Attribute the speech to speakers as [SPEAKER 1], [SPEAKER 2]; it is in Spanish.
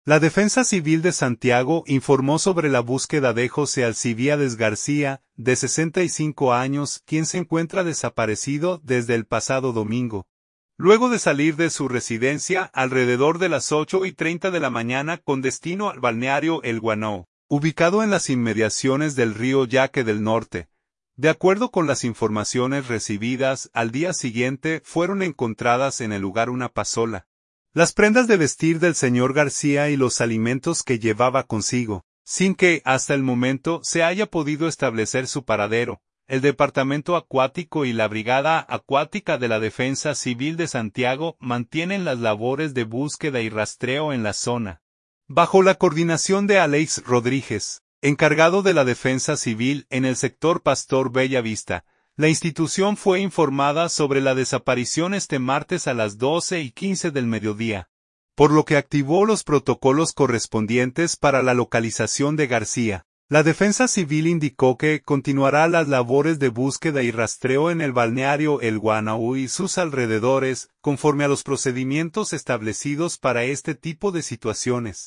[SPEAKER 1] La Defensa Civil de Santiago informó sobre la búsqueda de José Alcibíades García, de 65 años, quien se encuentra desaparecido desde el pasado domingo. Luego de salir de su residencia alrededor de las 8:30 de la mañana con destino al balneario El Guanao, ubicado en las inmediaciones del río Yaque del Norte. De acuerdo con las informaciones recibidas, al día siguiente fueron encontradas en el lugar una pasola, las prendas de vestir del señor García y los alimentos que llevaba consigo, sin que, hasta el momento, se haya podido establecer su paradero. El Departamento Acuático y la Brigada Acuática de la Defensa Civil de Santiago mantienen las labores de búsqueda y rastreo en la zona, bajo la coordinación de Alex Rodríguez, encargado de la Defensa Civil en el sector Pastor Bellavista. La institución fue informada sobre la desaparición este martes a las 12:15 del mediodía, por lo que activó los protocolos correspondientes para la localización de García. La Defensa Civil indicó que continuará las labores de búsqueda y rastreo en el balneario El Guanao y sus alrededores, conforme a los procedimientos establecidos para este tipo de situaciones.